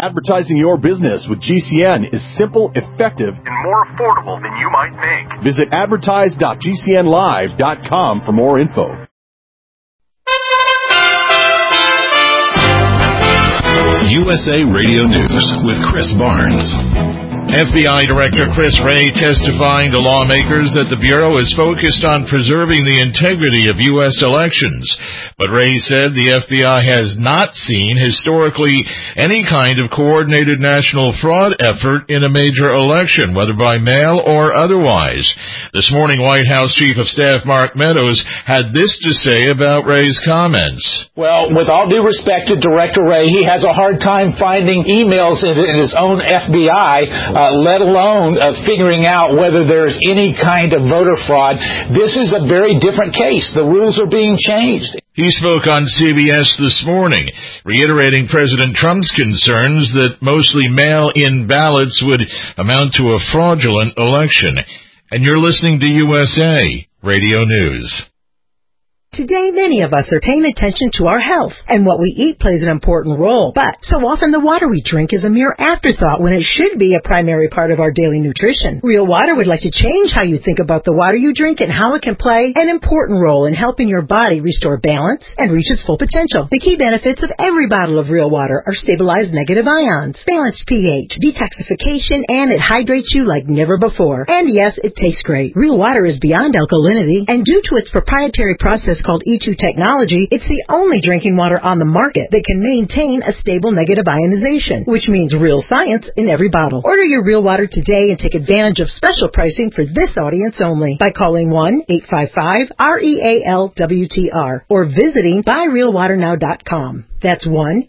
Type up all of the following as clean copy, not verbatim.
Advertising your business with GCN is simple, effective, and more affordable than you might think. Visit advertise.gcnlive.com for more info. USA Radio News with Chris Barnes. FBI Director Chris Wray testifying to lawmakers that the Bureau is focused on preserving the integrity of U.S. elections. But Wray said the FBI has not seen historically any kind of coordinated national fraud effort in a major election, whether by mail or otherwise. This morning, White House Chief of Staff Mark Meadows had this to say about Wray's comments. Well, with all due respect to Director Wray, he has a hard time finding emails in his own FBI, let alone figuring out whether there's any kind of voter fraud. This is a very different case. The rules are being changed. He spoke on CBS this morning, reiterating President Trump's concerns that mostly mail-in ballots would amount to a fraudulent election. And you're listening to USA Radio News. Today, many of us are paying attention to our health, and what we eat plays an important role. But so often the water we drink is a mere afterthought when it should be a primary part of our daily nutrition. Real Water would like to change how you think about the water you drink and how it can play an important role in helping your body restore balance and reach its full potential. The key benefits of every bottle of Real Water are stabilized negative ions, balanced pH, detoxification, and it hydrates you like never before. And yes, it tastes great. Real Water is beyond alkalinity, and due to its proprietary process called E2 technology, it's the only drinking water on the market that can maintain a stable negative ionization, which means real science in every bottle. Order your Real Water today and take advantage of special pricing for this audience only by calling 1-855-REALWTR or visiting buyrealwaternow.com. That's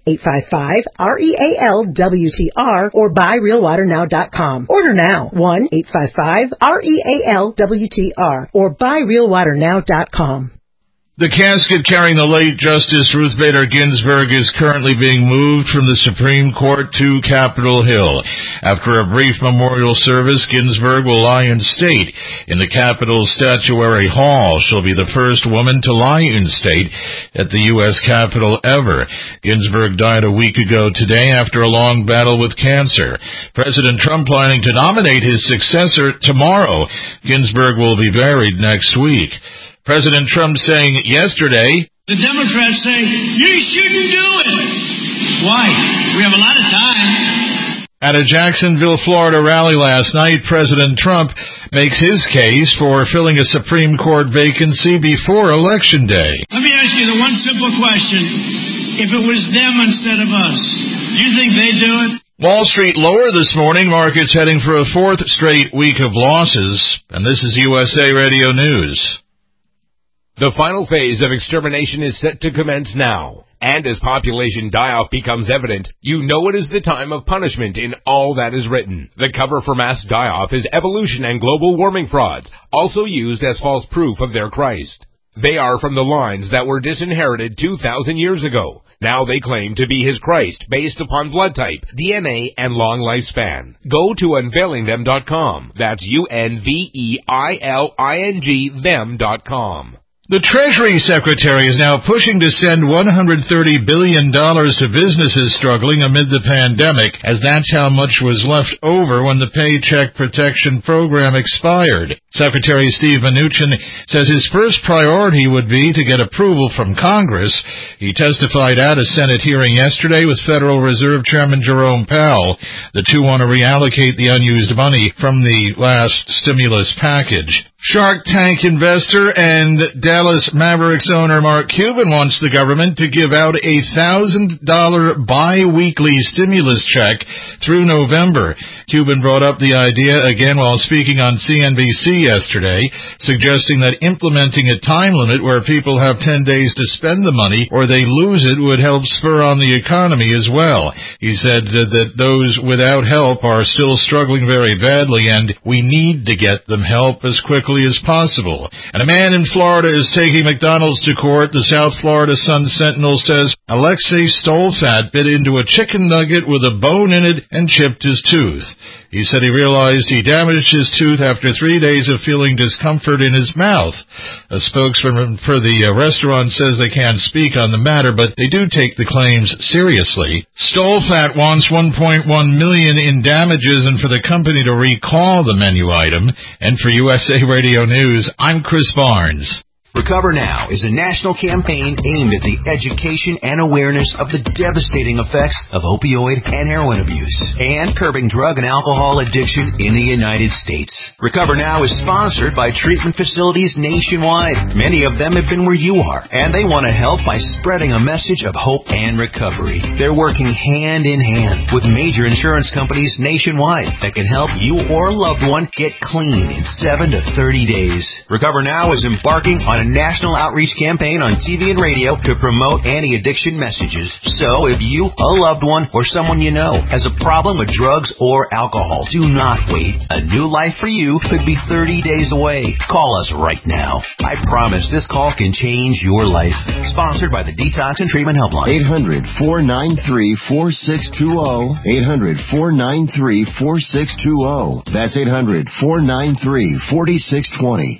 1-855-REALWTR or buyrealwaternow.com. Order now, 1-855-REALWTR or buyrealwaternow.com. The casket carrying the late Justice Ruth Bader Ginsburg is currently being moved from the Supreme Court to Capitol Hill. After a brief memorial service, Ginsburg will lie in state in the Capitol Statuary Hall. She'll be the first woman to lie in state at the U.S. Capitol ever. Ginsburg died a week ago today after a long battle with cancer. President Trump planning to nominate his successor tomorrow. Ginsburg will be buried next week. President Trump saying yesterday, the Democrats say, you shouldn't do it. Why? We have a lot of time. At a Jacksonville, Florida rally last night, President Trump makes his case for filling a Supreme Court vacancy before Election Day. Let me ask you the one simple question. If it was them instead of us, do you think they'd do it? Wall Street lower this morning, markets heading for a fourth straight week of losses. And this is USA Radio News. The final phase of extermination is set to commence now. And as population die-off becomes evident, you know it is the time of punishment in all that is written. The cover for mass die-off is evolution and global warming frauds, also used as false proof of their Christ. They are from the lines that were disinherited 2,000 years ago. Now they claim to be his Christ based upon blood type, DNA, and long lifespan. Go to unveilingthem.com. That's UNVEILING them.com. The Treasury Secretary is now pushing to send $130 billion to businesses struggling amid the pandemic, as that's how much was left over when the Paycheck Protection Program expired. Secretary Steve Mnuchin says his first priority would be to get approval from Congress. He testified at a Senate hearing yesterday with Federal Reserve Chairman Jerome Powell. The two want to reallocate the unused money from the last stimulus package. Shark Tank investor and Dallas Mavericks owner Mark Cuban wants the government to give out a $1,000 bi-weekly stimulus check through November. Cuban brought up the idea again while speaking on CNBC yesterday, suggesting that implementing a time limit where people have 10 days to spend the money or they lose it would help spur on the economy as well. He said that those without help are still struggling very badly and we need to get them help as quickly quickly as possible. And a man in Florida is taking McDonald's to court. The South Florida Sun-Sentinel says Alexei Stolfat bit into a chicken nugget with a bone in it and chipped his tooth. He said he realized he damaged his tooth after 3 days of feeling discomfort in his mouth. A spokesman for the restaurant says they can't speak on the matter, but they do take the claims seriously. Stolfat wants $1.1 million in damages and for the company to recall the menu item. And for USA Radio News, I'm Chris Barnes. Recover Now is a national campaign aimed at the education and awareness of the devastating effects of opioid and heroin abuse and curbing drug and alcohol addiction in the United States. Recover Now is sponsored by treatment facilities nationwide. Many of them have been where you are, and they want to help by spreading a message of hope and recovery. They're working hand in hand with major insurance companies nationwide that can help you or a loved one get clean in 7 to 30 days. Recover Now is embarking on a national outreach campaign on TV and radio to promote anti-addiction messages. So if you, a loved one, or someone you know has a problem with drugs or alcohol, do not wait. A new life for you could be 30 days away. Call us right now. I promise this call can change your life. Sponsored by the Detox and Treatment Helpline. 800-493-4620. 800-493-4620. That's 800-493-4620.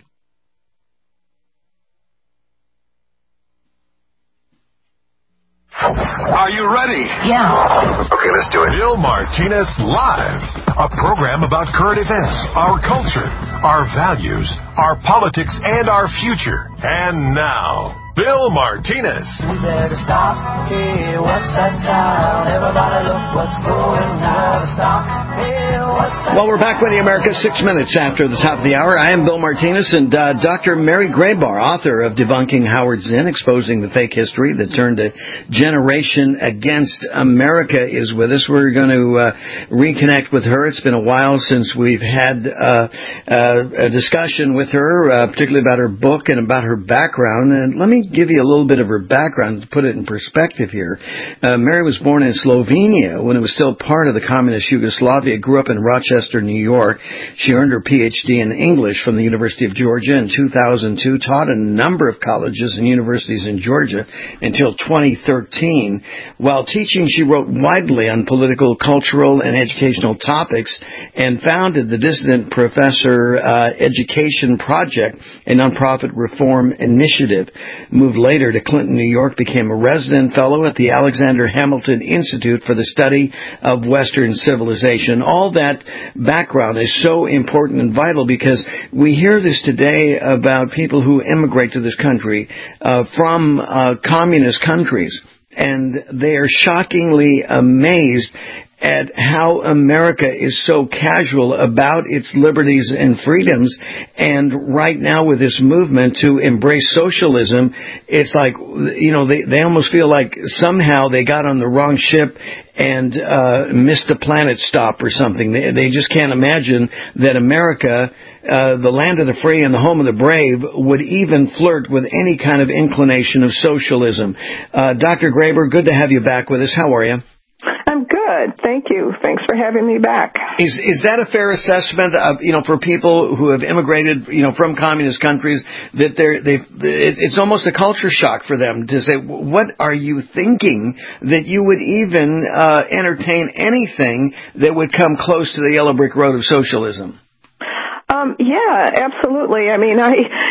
Are you ready? Yeah. Okay, let's do it. Bill Martinez Live, a program about current events, our culture, our values, our politics, and our future. And now, Bill Martinez. We better stop. Hey, what's that sound? Everybody look what's going on. Stop. Hey, what's that Well, we're back with you, America, 6 minutes after the top of the hour. I am Bill Martinez, and Dr. Mary Grabar, author of Debunking Howard Zinn, Exposing the Fake History That Turned a Generation Against America, is with us. We're going to reconnect with her. It's been a while since we've had a discussion with her, particularly about her book and about her background. And let me give you a little bit of her background to put it in perspective here. Mary was born in Slovenia when it was still part of the communist Yugoslavia, grew up in Rochester, New York. She earned her Ph.D. in English from the University of Georgia in 2002, taught at a number of colleges and universities in Georgia until 2013. While teaching, she wrote widely on political, cultural, and educational topics and founded the Dissident Professor Education Project, a nonprofit reform initiative. Moved later to Clinton, New York, became a resident fellow at the Alexander Hamilton Institute for the Study of Western Civilization. All that background is so important and vital because we hear this today about people who immigrate to this country from communist countries, and they are shockingly amazed at how America is so casual about its liberties and freedoms. And right now with this movement to embrace socialism, it's like, you know, they almost feel like somehow they got on the wrong ship and missed a planet stop or something. They just can't imagine that America, the land of the free and the home of the brave, would even flirt with any kind of inclination of socialism. Dr. Grabar, good to have you back with us. How are you? I'm good. Thank you. Thanks for having me back. Is that a fair assessment of, you know, for people who have immigrated, you know, from communist countries, that it's almost a culture shock for them to say, what are you thinking that you would even entertain anything that would come close to the yellow brick road of socialism? Yeah, absolutely. I mean,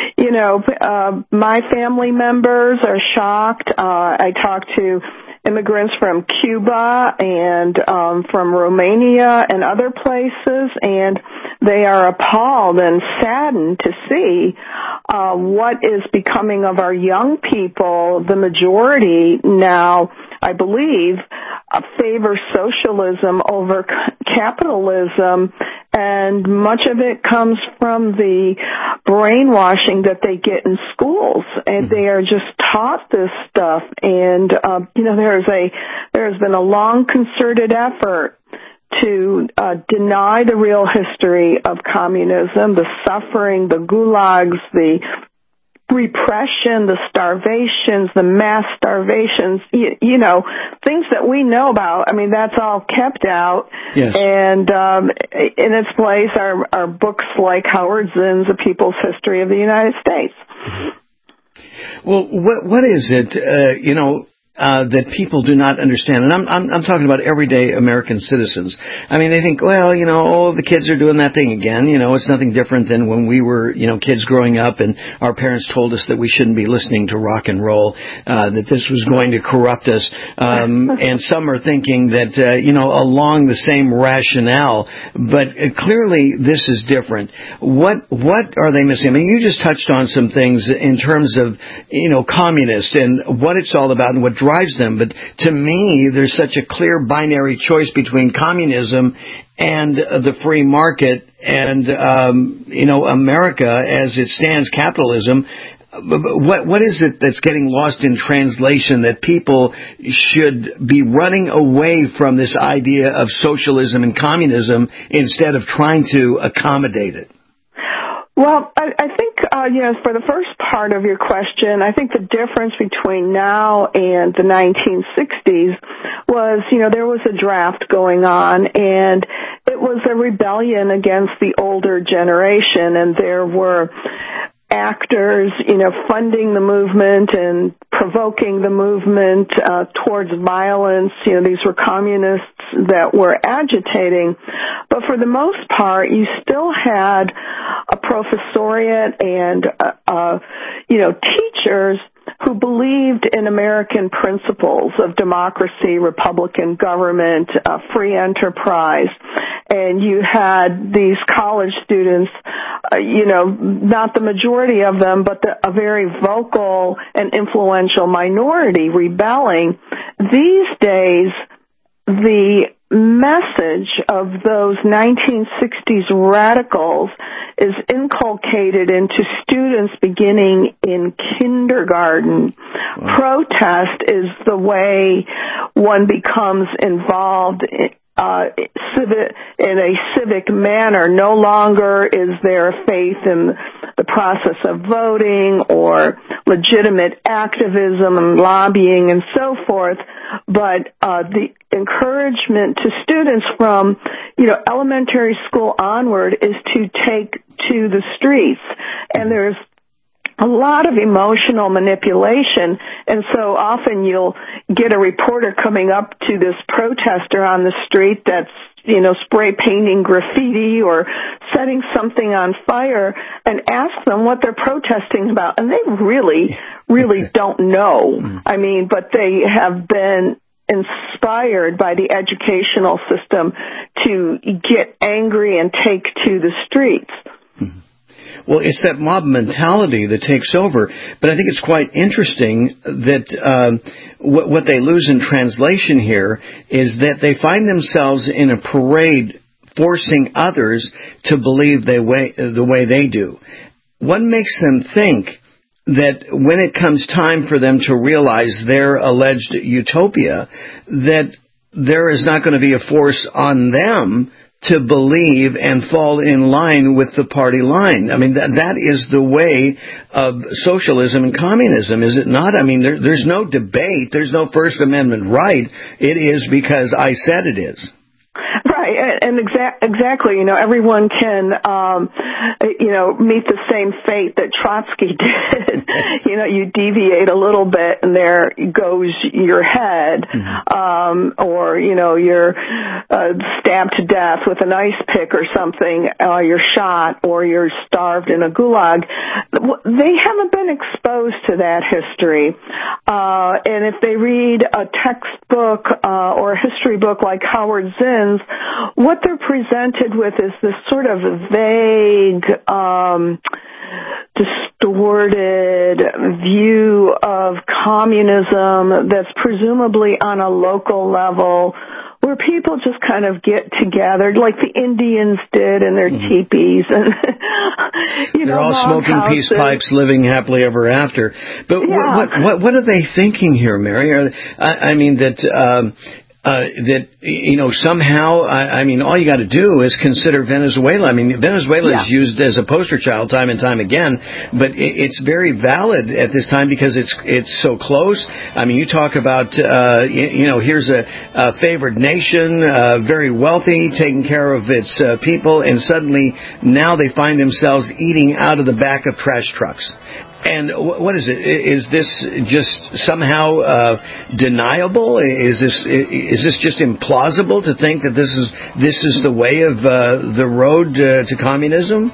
my family members are shocked. I talked to immigrants from Cuba and from Romania and other places, and they are appalled and saddened to see what is becoming of our young people. The majority now, I believe, favor socialism over capitalism, and much of it comes from the brainwashing that they get in schools, and they are just taught this stuff. And there's been a long concerted effort to deny the real history of communism, the suffering, the gulags, the repression, the starvations, the mass starvations, you know, things that we know about. I mean, that's all kept out. Yes. And in its place are books like Howard Zinn's A People's History of the United States. Well, what is it, you know, that people do not understand? And I'm talking about everyday American citizens. I mean, they think, well, you know, the kids are doing that thing again. You know, it's nothing different than when we were, you know, kids growing up and our parents told us that we shouldn't be listening to rock and roll, that this was going to corrupt us. And some are thinking that, you know, along the same rationale, but clearly this is different. What are they missing? I mean, you just touched on some things in terms of, you know, communists and what it's all about and what drives them, but to me there's such a clear binary choice between communism and the free market and you know, America as it stands, capitalism. What is it that's getting lost in translation that people should be running away from this idea of socialism and communism instead of trying to accommodate it? Well, I think, yes, for the first part of your question, I think the difference between now and the 1960s was, you know, there was a draft going on, and it was a rebellion against the older generation, and there were actors, you know, funding the movement and provoking the movement towards violence. You know, these were communists that were agitating. But for the most part, you still had a professoriate and, you know, teachers who believed in American principles of democracy, Republican government, free enterprise. And you had these college students, you know, not the majority of them, but a very vocal and influential minority rebelling. These days, the message of those 1960s radicals is inculcated into students beginning in kindergarten. Wow. Protest is the way one becomes involved in a civic manner. No longer is there faith in the process of voting or legitimate activism and lobbying and so forth, but the encouragement to students from, you know, elementary school onward is to take to the streets. And there's a lot of emotional manipulation, and so often you'll get a reporter coming up to this protester on the street that's, you know, spray painting graffiti or setting something on fire and ask them what they're protesting about, and they really don't know. I mean, but they have been inspired by the educational system to get angry and take to the streets. Well, it's that mob mentality that takes over. But I think it's quite interesting that what they lose in translation here is that they find themselves in a parade forcing others to believe the way they do. What makes them think that when it comes time for them to realize their alleged utopia, that there is not going to be a force on them to believe and fall in line with the party line? I mean, that is the way of socialism and communism, is it not? I mean, there's no debate. There's no First Amendment right. It is because I said it is. Right, and exactly, you know, everyone can, you know, meet the same fate that Trotsky did. You know, you deviate a little bit and there goes your head, or, you know, you're stabbed to death with an ice pick or something, you're shot or you're starved in a gulag. They haven't been exposed to that history. And if they read a textbook or a history book like Howard Zinn's, what they're presented with is this sort of vague, distorted view of communism that's presumably on a local level, where people just kind of get together like the Indians did in their teepees, and you know, they're all smoking peace pipes, living happily ever after. But what are they thinking here, Mary? I mean that somehow, I mean, all you got to do is consider Venezuela. I mean, Venezuela is used as a poster child time and time again, but it's very valid at this time because it's so close. I mean, you talk about, here's a favored nation, very wealthy, taking care of its people, and suddenly now they find themselves eating out of the back of trash trucks. And what is it? Is this just somehow deniable? Is this just implausible to think that this is the way of the road to communism?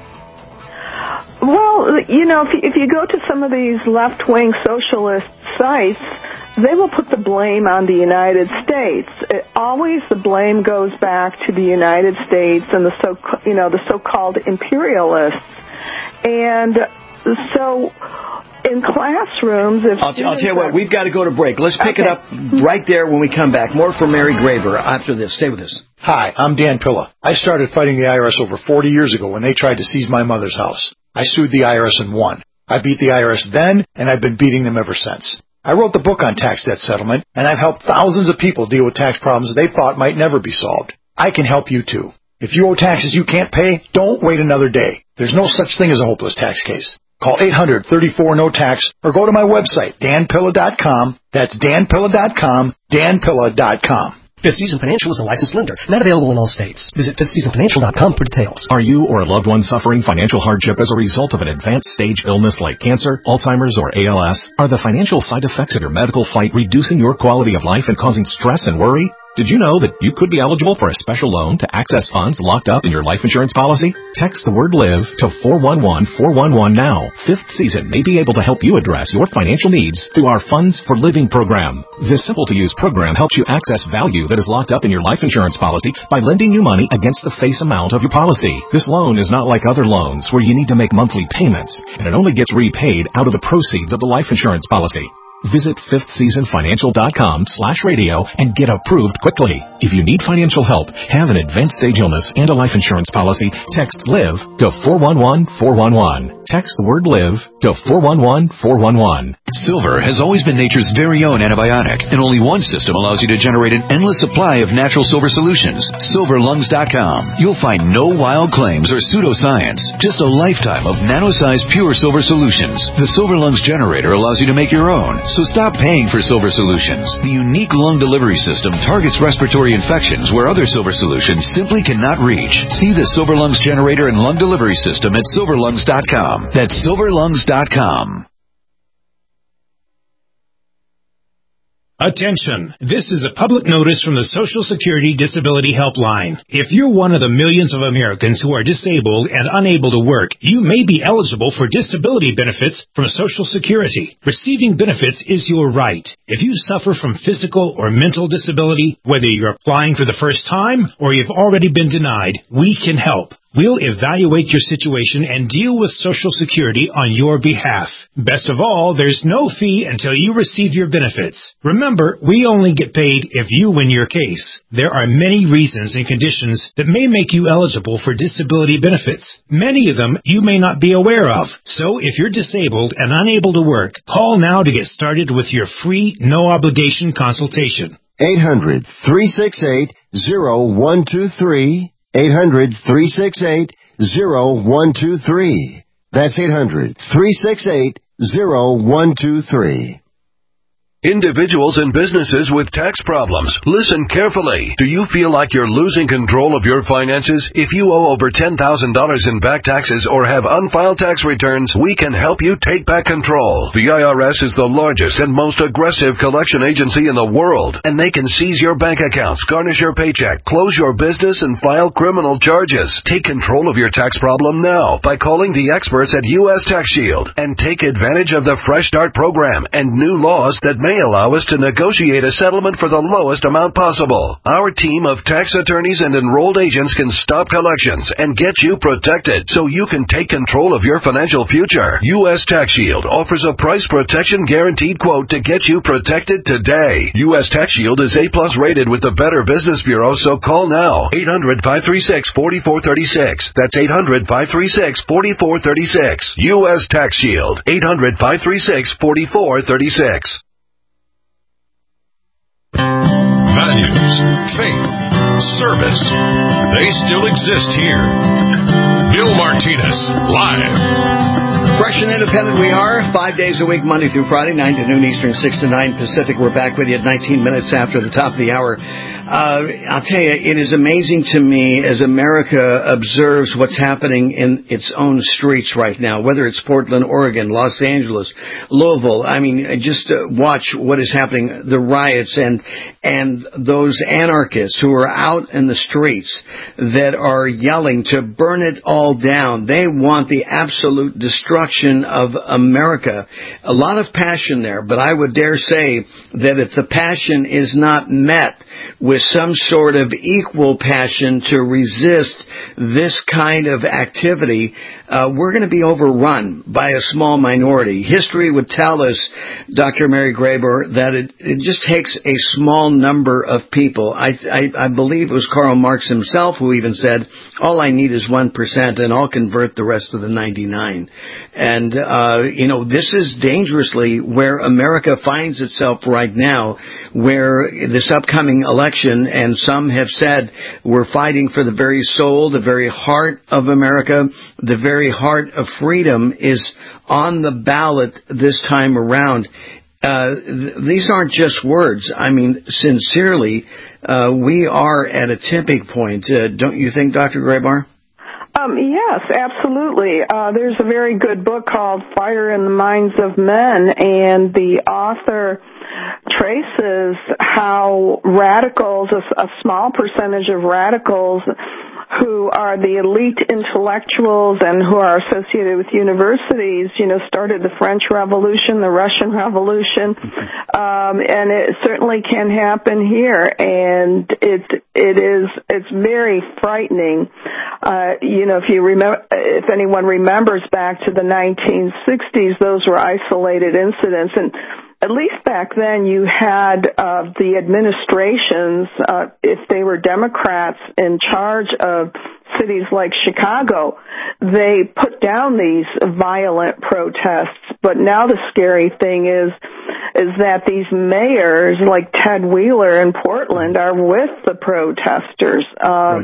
Well, if you go to some of these left-wing socialist sites, they will put the blame on the United States. Always the blame goes back to the United States and the so-called imperialists. And so in classrooms, I'll tell you what, we've got to go to break. Let's pick it up right there when we come back. More from Mary Graber after this. Stay with us. Hi, I'm Dan Pilla. I started fighting the IRS over 40 years ago when they tried to seize my mother's house. I sued the IRS and won. I beat the IRS then, and I've been beating them ever since. I wrote the book on tax debt settlement, and I've helped thousands of people deal with tax problems they thought might never be solved. I can help you too. If you owe taxes you can't pay, don't wait another day. There's no such thing as a hopeless tax case. Call 800-34-NO-TAX or go to my website, danpilla.com. That's danpilla.com, danpilla.com. Fifth Season Financial is a licensed lender, not available in all states. Visit fifthseasonfinancial.com for details. Are you or a loved one suffering financial hardship as a result of an advanced stage illness like cancer, Alzheimer's, or ALS? Are the financial side effects of your medical fight reducing your quality of life and causing stress and worry? Did you know that you could be eligible for a special loan to access funds locked up in your life insurance policy? Text the word LIVE to 411-411 now. Fifth Season may be able to help you address your financial needs through our Funds for Living program. This simple-to-use program helps you access value that is locked up in your life insurance policy by lending you money against the face amount of your policy. This loan is not like other loans where you need to make monthly payments, and it only gets repaid out of the proceeds of the life insurance policy. Visit fifthseasonfinancial.com/radio and get approved quickly. If you need financial help, have an advanced stage illness and a life insurance policy, text LIVE to 411-411. Text the word LIVE to 411-411. Silver has always been nature's very own antibiotic, and only one system allows you to generate an endless supply of natural silver solutions. SilverLungs.com. You'll find no wild claims or pseudoscience, just a lifetime of nano-sized pure silver solutions. The Silver Lungs generator allows you to make your own, so stop paying for silver solutions. The unique lung delivery system targets respiratory infections where other silver solutions simply cannot reach. See the Silver Lungs generator and lung delivery system at SilverLungs.com. That's SilverLungs.com. Attention! This is a public notice from the Social Security Disability Helpline. If you're one of the millions of Americans who are disabled and unable to work, you may be eligible for disability benefits from Social Security. Receiving benefits is your right. If you suffer from physical or mental disability, whether you're applying for the first time or you've already been denied, we can help. We'll evaluate your situation and deal with Social Security on your behalf. Best of all, there's no fee until you receive your benefits. Remember, we only get paid if you win your case. There are many reasons and conditions that may make you eligible for disability benefits. Many of them you may not be aware of. So if you're disabled and unable to work, call now to get started with your free, no-obligation consultation. 800-368-0123. 800-368-0123. That's 800-368-0123. Individuals and businesses with tax problems, listen carefully. Do you feel like you're losing control of your finances? If you owe over $10,000 in back taxes or have unfiled tax returns, we can help you take back control. The IRS is the largest and most aggressive collection agency in the world, and they can seize your bank accounts, garnish your paycheck, close your business, and file criminal charges. Take control of your tax problem now by calling the experts at U.S. Tax Shield and take advantage of the Fresh Start program and new laws that may allow us to negotiate a settlement for the lowest amount possible. Our team of tax attorneys and enrolled agents can stop collections and get you protected so you can take control of your financial future. U.S. Tax Shield offers a price protection guaranteed quote to get you protected today. U.S. Tax Shield is A+ rated with the Better Business Bureau, so call now. 800-536-4436. That's 800-536-4436. U.S. Tax Shield. 800-536-4436. values, faith, service. They still exist here. Bill Martinez, live. Fresh and independent we are, 5 days a week, Monday through Friday, 9 to noon Eastern, 6 to 9 Pacific. We're back with you at 19 minutes after the top of the hour. I'll tell you, it is amazing to me as America observes what's happening in its own streets right now, whether it's Portland, Oregon, Los Angeles, Louisville. I mean, just watch what is happening, the riots and those anarchists who are out in the streets that are yelling to burn it all down. They want the absolute destruction of America. A lot of passion there, but I would dare say that if the passion is not met with some sort of equal passion to resist this kind of activity, we're going to be overrun by a small minority. History would tell us, Dr. Mary Graber, that it just takes a small number of people. I believe it was Karl Marx himself who even said, all I need is 1% and I'll convert the rest of the 99. And, this is dangerously where America finds itself right now, where this upcoming election, and some have said we're fighting for the very soul, the very heart of America, the very heart of freedom is on the ballot this time around. These aren't just words. I mean, sincerely, we are at a tipping point. Don't you think, Dr. Graber? Yes, absolutely. There's a very good book called Fire in the Minds of Men, and the author traces how radicals, a small percentage of radicals who are the elite intellectuals and who are associated with universities, started the French Revolution, the Russian Revolution, and it certainly can happen here, and it's very frightening. If anyone remembers back to the 1960s, those were isolated incidents, and at least back then you had the administrations, if they were Democrats in charge of cities like Chicago, they put down these violent protests. But now the scary thing is that these mayors like Ted Wheeler in Portland are with the protesters. Right.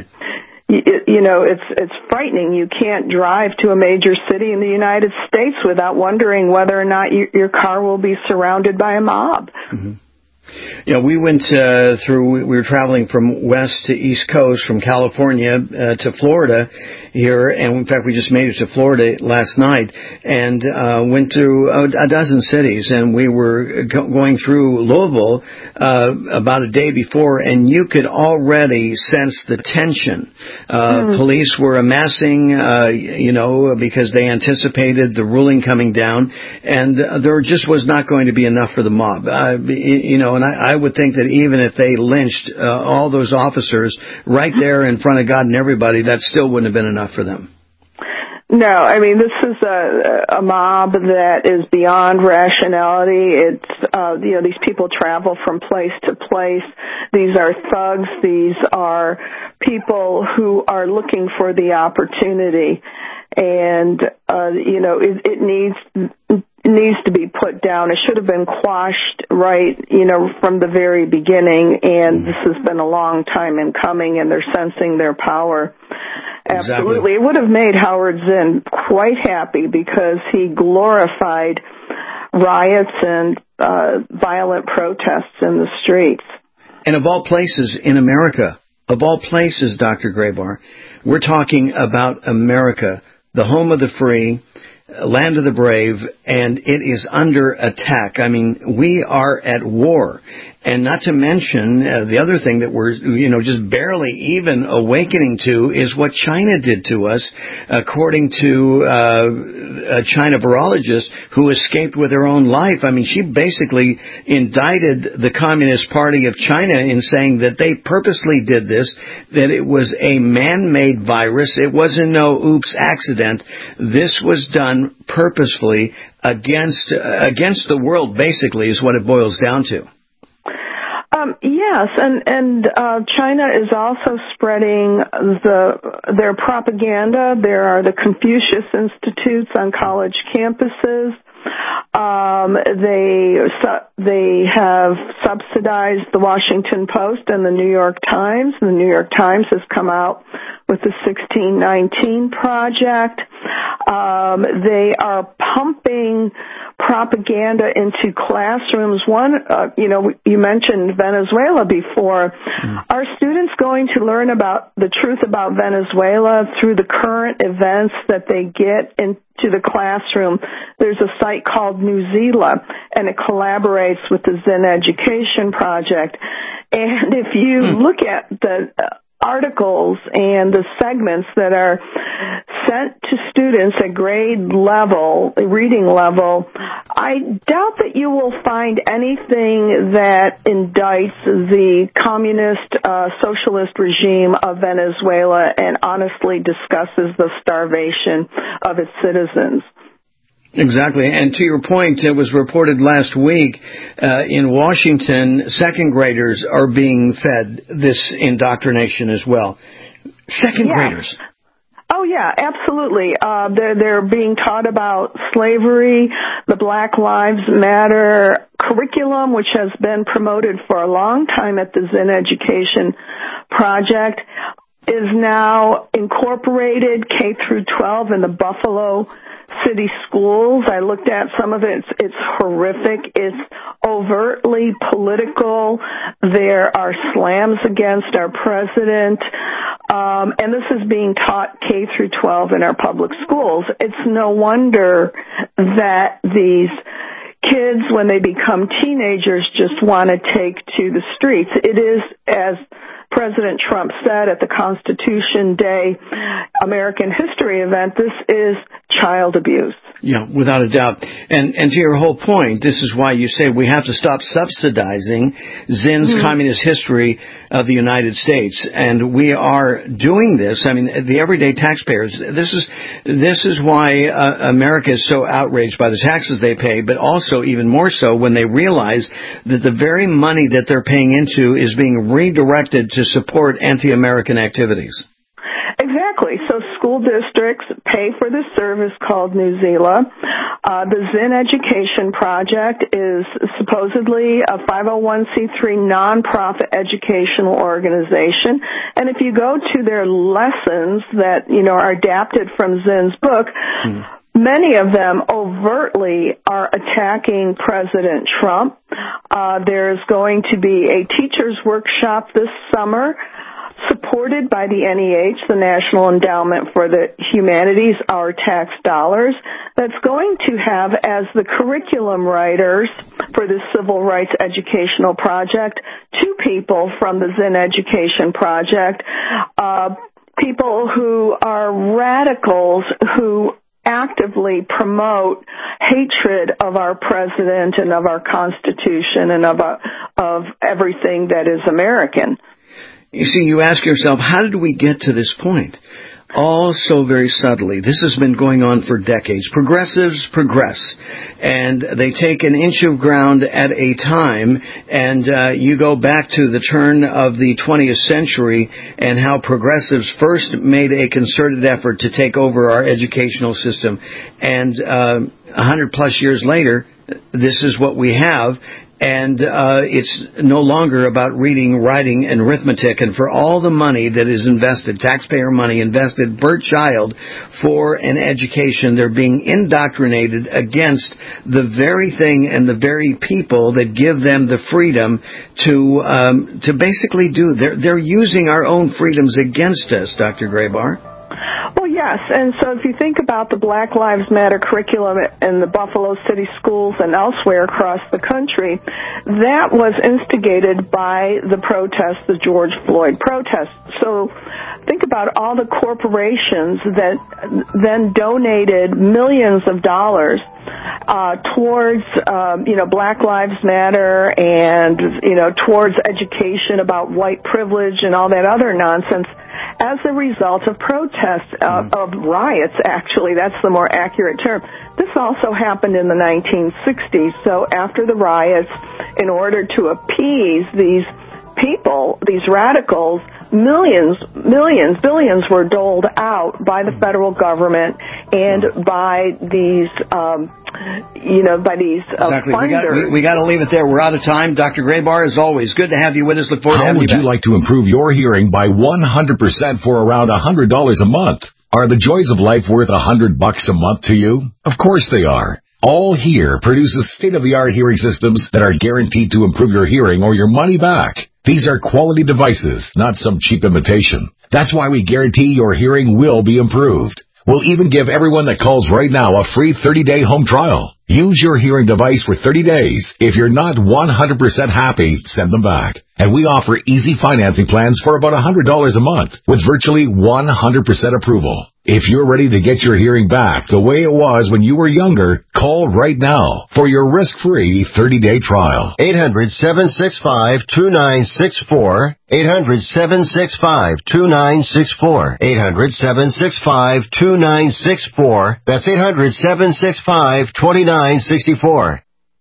It's frightening. You can't drive to a major city in the United States without wondering whether or not your car will be surrounded by a mob. Mm-hmm. Yeah, we went we were traveling from west to east coast, from California to Florida here, and in fact we just made it to Florida last night and went through a dozen cities, and we were going through Louisville about a day before, and you could already sense the tension. Police were amassing, because they anticipated the ruling coming down, and there just was not going to be enough for the mob. And I would think that even if they lynched all those officers right there in front of God and everybody, that still wouldn't have been enough for them. No, I mean, this is a mob that is beyond rationality. It's, these people travel from place to place. These are thugs. These are people who are looking for the opportunity. And, it needs to be put down. It should have been quashed right, from the very beginning, and this has been a long time in coming, and they're sensing their power. Exactly. Absolutely. It would have made Howard Zinn quite happy because he glorified riots and violent protests in the streets. And of all places in America, of all places, Dr. Graber, we're talking about America, the home of the free, land of the brave, and it is under attack. I mean, we are at war. And not to mention, the other thing that we're, just barely even awakening to is what China did to us, according to a China virologist who escaped with her own life. I mean, she basically indicted the Communist Party of China in saying that they purposely did this, that it was a man-made virus. It wasn't no oops accident. This was done purposefully against the world, basically, is what it boils down to. Yes, and China is also spreading their propaganda. There are the Confucius Institutes on college campuses. They have subsidized the Washington Post and the New York Times. The New York Times has come out with the 1619 Project. They are pumping propaganda into classrooms. You mentioned Venezuela before. Are students going to learn about the truth about Venezuela through the current events that they get into the classroom? There's a site called Newzilla, and it collaborates with the Zen Education Project. And if you look at the articles and the segments that are sent to students at grade level, reading level, I doubt that you will find anything that indicts the communist, socialist regime of Venezuela and honestly discusses the starvation of its citizens. Exactly. And to your point, it was reported last week in Washington, second graders are being fed this indoctrination as well. Second graders. Oh, yeah, absolutely. They're being taught about slavery. The Black Lives Matter curriculum, which has been promoted for a long time at the Zen Education Project, is now incorporated K through 12 in the Buffalo City schools. I looked at some of it. It's horrific. It's overtly political. There are slams against our president. And this is being taught K through 12 in our public schools. It's no wonder that these kids, when they become teenagers, just want to take to the streets. It is, as President Trump said at the Constitution Day American History event, this is child abuse. Yeah, without a doubt. And to your whole point, this is why you say we have to stop subsidizing Zen's communist history of the United States. And we are doing this. I mean, the everyday taxpayers, this is why America is so outraged by the taxes they pay, but also even more so when they realize that the very money that they're paying into is being redirected to support anti-American activities. Exactly. So school districts pay for this service called Newzilla. The Zen Education Project is supposedly a 501c3 nonprofit educational organization. And if you go to their lessons that, are adapted from Zen's book, many of them overtly are attacking President Trump. There's going to be a teacher's workshop this summer supported by the NEH, the National Endowment for the Humanities, our tax dollars, that's going to have as the curriculum writers for the Civil Rights Educational Project, two people from the Zen Education Project, people who are radicals who actively promote hatred of our president and of our Constitution and of everything that is American. You see, you ask yourself, how did we get to this point? All so very subtly. This has been going on for decades. Progressives progress, and they take an inch of ground at a time, and you go back to the turn of the 20th century and how progressives first made a concerted effort to take over our educational system, and 100 plus years later, this is what we have. And it's no longer about reading, writing, and arithmetic. And for all the money that is invested, taxpayer money invested per child for an education, they're being indoctrinated against the very thing and the very people that give them the freedom to basically do. They're using our own freedoms against us, Dr. Graybar. Well, yes, and so if you think about the Black Lives Matter curriculum in the Buffalo City schools and elsewhere across the country, that was instigated by the protests, the George Floyd protests. So think about all the corporations that then donated millions of dollars towards, Black Lives Matter and, towards education about white privilege and all that other nonsense as a result of protests, of riots, actually. That's the more accurate term. This also happened in the 1960s. So after the riots, in order to appease these people, these radicals, billions were doled out by the federal government and by these, exactly. funders. We got to leave it there. We're out of time. Dr. Graybar, as always, good to have you with us. Look forward to having you back. How would you like to improve your hearing by 100% for around $100 a month? Are the joys of life worth $100 a month to you? Of course they are. All Hear produces state-of-the-art hearing systems that are guaranteed to improve your hearing or your money back. These are quality devices, not some cheap imitation. That's why we guarantee your hearing will be improved. We'll even give everyone that calls right now a free 30-day home trial. Use your hearing device for 30 days. If you're not 100% happy, send them back. And we offer easy financing plans for about $100 a month with virtually 100% approval. If you're ready to get your hearing back the way it was when you were younger, call right now for your risk-free 30-day trial. 800-765-2964. 800-765-2964. 800-765-2964. That's 800-765-2964.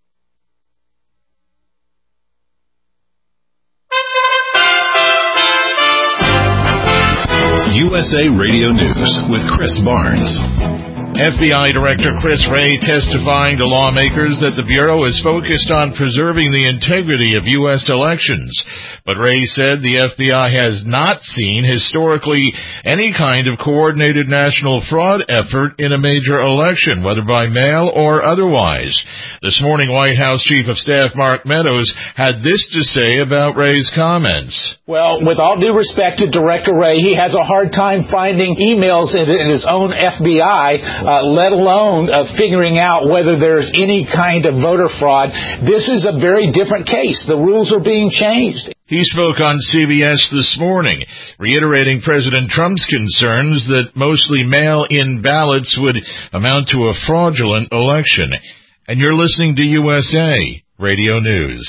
USA Radio News with Chris Barnes. FBI Director Chris Wray testifying to lawmakers that the Bureau is focused on preserving the integrity of U.S. elections. But Wray said the FBI has not seen historically any kind of coordinated national fraud effort in a major election, whether by mail or otherwise. This morning, White House Chief of Staff Mark Meadows had this to say about Wray's comments. Well, with all due respect to Director Wray, he has a hard time finding emails in his own FBI, let alone figuring out whether there's any kind of voter fraud. This is a very different case. The rules are being changed. He spoke on CBS this morning, reiterating President Trump's concerns that mostly mail-in ballots would amount to a fraudulent election. And you're listening to USA Radio News.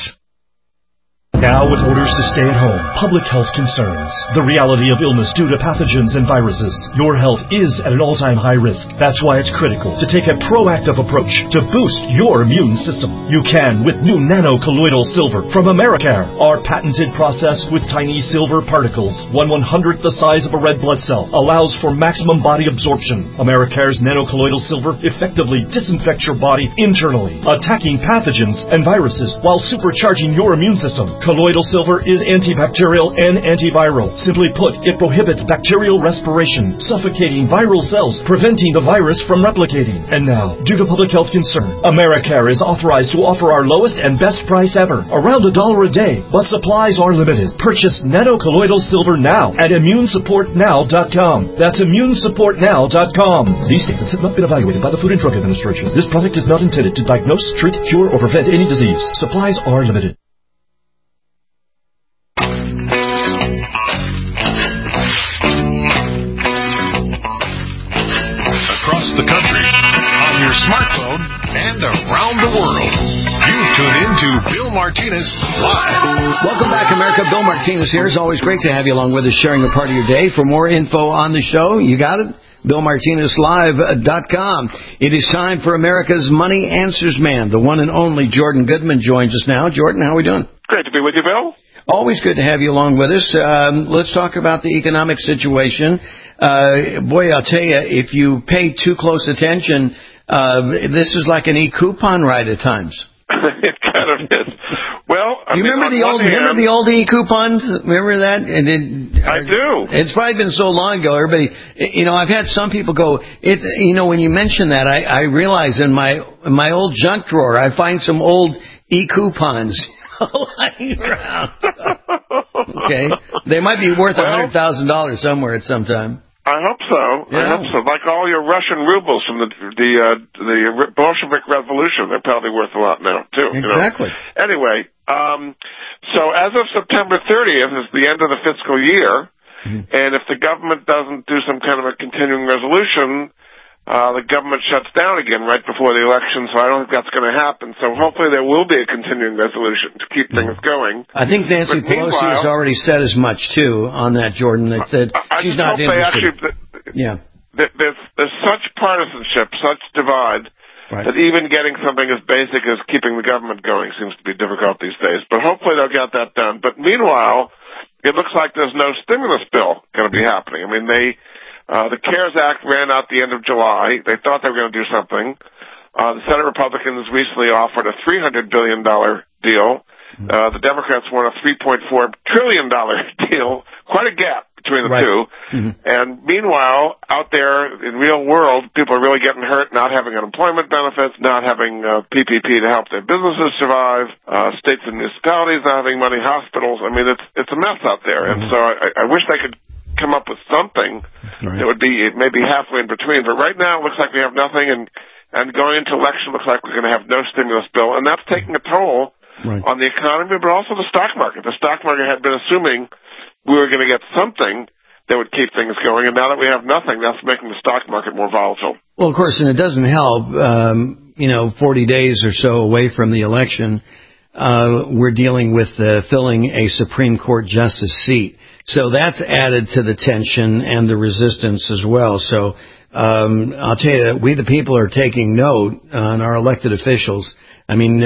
Now with orders to stay at home, public health concerns, the reality of illness due to pathogens and viruses, your health is at an all-time high risk. That's why it's critical to take a proactive approach to boost your immune system. You can with new nano-colloidal silver from Americare. Our patented process with tiny silver particles, 1/100th the size of a red blood cell, allows for maximum body absorption. Americare's nano-colloidal silver effectively disinfects your body internally, attacking pathogens and viruses while supercharging your immune system. Colloidal silver is antibacterial and antiviral. Simply put, it prohibits bacterial respiration, suffocating viral cells, preventing the virus from replicating. And now, due to public health concern, Americare is authorized to offer our lowest and best price ever, around $1 a day, but supplies are limited. Purchase nano-colloidal silver now at ImmuneSupportNow.com. That's ImmuneSupportNow.com. These statements have not been evaluated by the Food and Drug Administration. This product is not intended to diagnose, treat, cure, or prevent any disease. Supplies are limited. The country, on your smartphone, and around the world. You tune in to Bill Martinez Live. Welcome back, America. Bill Martinez here. It's always great to have you along with us, sharing a part of your day. For more info on the show, you got it? BillMartinezLive.com. It is time for America's Money Answers Man. The one and only Jordan Goodman joins us now. Jordan, how are we doing? Great to be with you, Bill. Always good to have you along with us. Let's talk about the economic situation. Boy, I'll tell you, if you pay too close attention, this is like an e-coupon ride at times. It kind of is. Well, remember the old e-coupons? Remember that? I do. It's probably been so long ago. Everybody, I've had some people go. When you mention that, I realize in my old junk drawer, I find some old e-coupons lying around. Okay, they might be worth $100,000 somewhere at some time. I hope so. Yeah. I hope so. Like all your Russian rubles from the Bolshevik Revolution, they're probably worth a lot now too. Exactly. Anyway, so as of September 30th is the end of the fiscal year, and if the government doesn't do some kind of a continuing resolution, the government shuts down again right before the election, so I don't think that's going to happen. So hopefully there will be a continuing resolution to keep things going. I think Nancy Pelosi has already said as much, too, on that, Jordan, that she's not interested. There's such partisanship, such divide, that even getting something as basic as keeping the government going seems to be difficult these days. But hopefully they'll get that done. But meanwhile, it looks like there's no stimulus bill going to be happening. I mean, The CARES Act ran out the end of July. They thought they were going to do something. The Senate Republicans recently offered a $300 billion deal. The Democrats want a $3.4 trillion deal. Quite a gap between the two. And meanwhile, out there in real world, people are really getting hurt, not having unemployment benefits, not having PPP to help their businesses survive, states and municipalities not having money, hospitals. I mean, it's a mess out there. And so I wish they could come up with something that would be maybe halfway in between. But right now, it looks like we have nothing, and going into election looks like we're going to have no stimulus bill, and that's taking a toll on the economy, but also the stock market. The stock market had been assuming we were going to get something that would keep things going, and now that we have nothing, that's making the stock market more volatile. Well, of course, and it doesn't help, 40 days or so away from the election, we're dealing with filling a Supreme Court justice seat. So that's added to the tension and the resistance as well. So I'll tell you, we the people are taking note on our elected officials. I mean,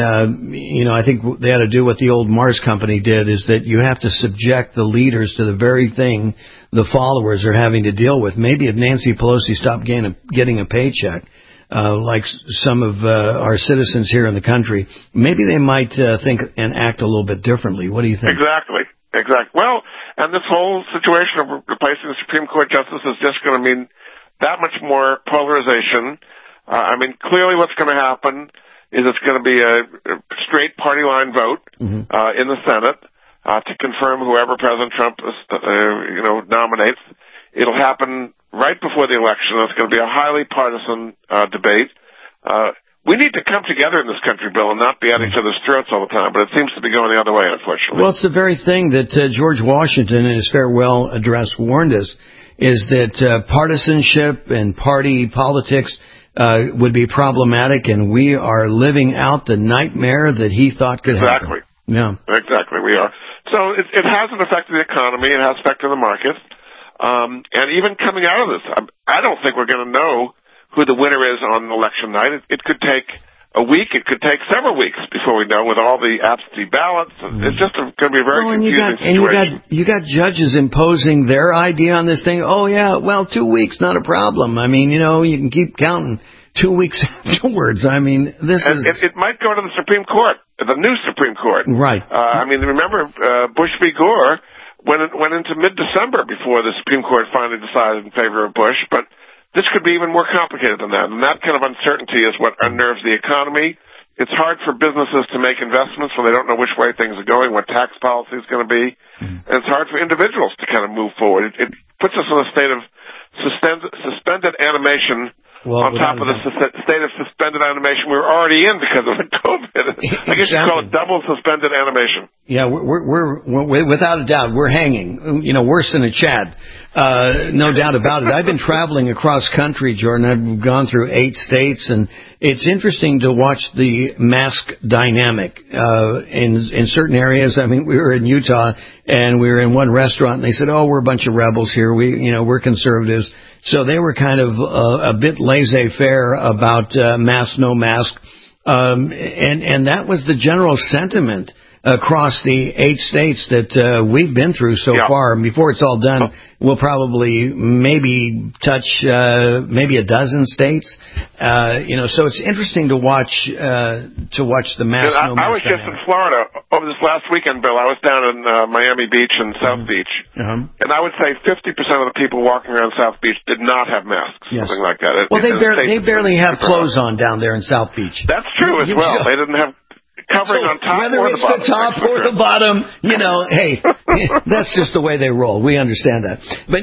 I think they ought to do what the old Mars Company did, is that you have to subject the leaders to the very thing the followers are having to deal with. Maybe if Nancy Pelosi stopped getting a paycheck, like some of our citizens here in the country, maybe they might think and act a little bit differently. What do you think? Exactly. Well, and this whole situation of replacing the Supreme Court justice is just going to mean that much more polarization. Clearly what's going to happen is it's going to be a straight party line vote in the Senate to confirm whoever President Trump nominates. It'll happen right before the election. It's going to be a highly partisan debate. We need to come together in this country, Bill, and not be at each other's throats all the time, but it seems to be going the other way, unfortunately. Well, it's the very thing that George Washington in his farewell address warned us, is that partisanship and party politics would be problematic, and we are living out the nightmare that he thought could happen. Exactly. Yeah. Exactly, we are. So it hasn't affected the economy. It has affected the markets. And even coming out of this, I don't think we're going to know who the winner is on election night. It could take a week. It could take several weeks before we know, with all the absentee ballots. It's just going to be a very confusing situation. You got judges imposing their idea on this thing. Oh, yeah, well, 2 weeks, not a problem. I mean, you can keep counting 2 weeks afterwards. I mean, It might go to the Supreme Court, the new Supreme Court. Right. Remember, Bush v. Gore went into mid-December before the Supreme Court finally decided in favor of Bush, but this could be even more complicated than that, and that kind of uncertainty is what unnerves the economy. It's hard for businesses to make investments when they don't know which way things are going, what tax policy is going to be, and it's hard for individuals to kind of move forward. It puts us in a state of suspended animation on top of the state of suspended animation we were already in because of the COVID. I guess you call it double suspended animation. Yeah, we're without a doubt, we're hanging, worse than a Chad. No doubt about it. I've been traveling across country, Jordan. I've gone through 8 states, and it's interesting to watch the mask dynamic in certain areas. I mean, we were in Utah, and we were in one restaurant, and they said, "Oh, we're a bunch of rebels here. We're conservatives." So they were kind of a bit laissez-faire about mask, no mask, and that was the general sentiment across the 8 states that we've been through so far. And before it's all done, we'll probably maybe touch maybe a dozen states. So it's interesting to watch the mask. I was just in Florida over this last weekend, Bill. I was down in Miami Beach and South Beach, and I would say 50% of the people walking around South Beach did not have masks, something like that. They barely have clothes on down there in South Beach. That's true as well. They didn't have covering on top whether or it's the top or the bottom, hey, that's just the way they roll. We understand that. But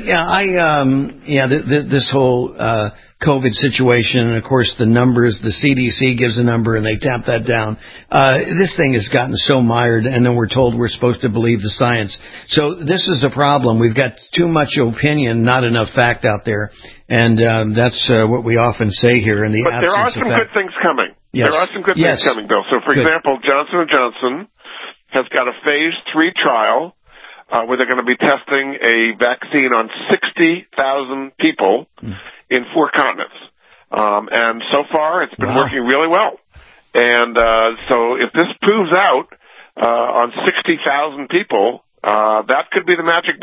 this whole COVID situation, and of course the numbers, the CDC gives a number and they tap that down. This thing has gotten so mired, and then we're told we're supposed to believe the science. So this is the problem. We've got too much opinion, not enough fact out there, and that's what we often say here in the absence of fact. But there are some good things coming. Yes. There are some good things coming, Bill. So, for example, Johnson & Johnson has got a phase 3 trial where they're going to be testing a vaccine on 60,000 people in 4 continents. And so far, it's been working really well. And so if this proves out on 60,000 people, that could be the magic bullet.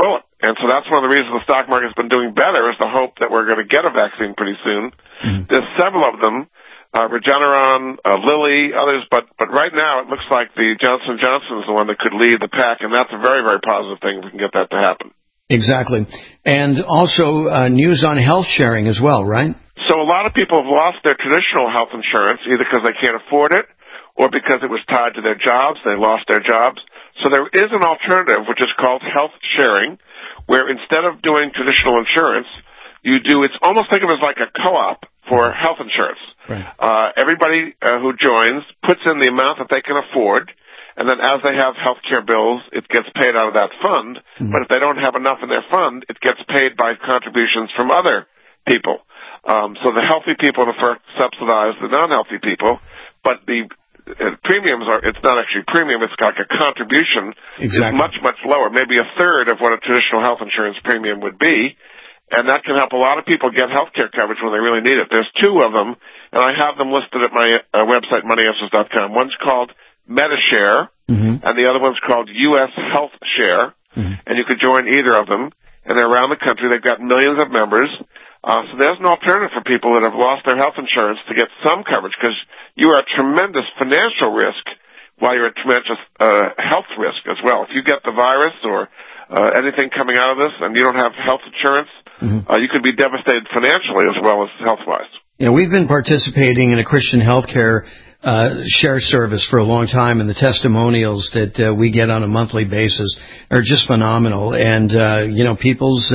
And so that's one of the reasons the stock market's been doing better, is the hope that we're going to get a vaccine pretty soon. There's several of them, Regeneron, Lilly, others, but right now it looks like the Johnson & Johnson is the one that could lead the pack, and that's a very, very positive thing if we can get that to happen. Exactly. And also news on health sharing as well, right? So a lot of people have lost their traditional health insurance, either because they can't afford it or because it was tied to their jobs. They lost their jobs. So there is an alternative, which is called health sharing, where instead of doing traditional insurance, it's almost think of it as like a co-op for health insurance. Right. Everybody who joins puts in the amount that they can afford, and then as they have health care bills, it gets paid out of that fund. But if they don't have enough in their fund, it gets paid by contributions from other people. So the healthy people subsidize the non-healthy people, but the premiums it's not actually premium, it's like a contribution. Exactly. It's much, much lower, maybe a third of what a traditional health insurance premium would be, and that can help a lot of people get health care coverage when they really need it. There's two of them, and I have them listed at my website, moneyanswers.com. One's called MediShare, and the other one's called U.S. Health Share, and you could join either of them, and they're around the country. They've got millions of members. So there's an alternative for people that have lost their health insurance to get some coverage, because you are a tremendous financial risk while you're a tremendous health risk as well. If you get the virus or anything coming out of this and you don't have health insurance, you could be devastated financially as well as health-wise. Yeah, we've been participating in a Christian healthcare share service for a long time, and the testimonials that we get on a monthly basis are just phenomenal. And, people's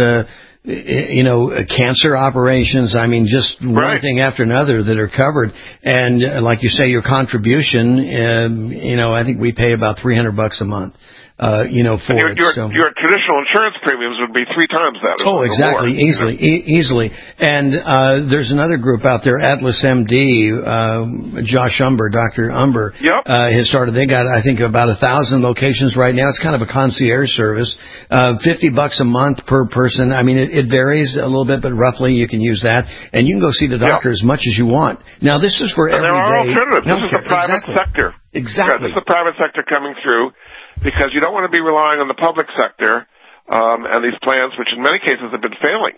cancer operations, just one thing after another that are covered. And like you say, your contribution, I think we pay about $300 a month. For your traditional insurance premiums would be 3 times that. Oh, exactly. Easily. And there's another group out there, Atlas MD, Josh Umber, Dr. Umber, has started. They got, I think, about 1,000 locations right now. It's kind of a concierge service, $50 a month per person. It varies a little bit, but roughly you can use that. And you can go see the doctor as much as you want. Now, this is for every day. There are alternatives. This is the private sector. Exactly. This is the private sector coming through, because you don't want to be relying on the public sector and these plans, which in many cases have been failing.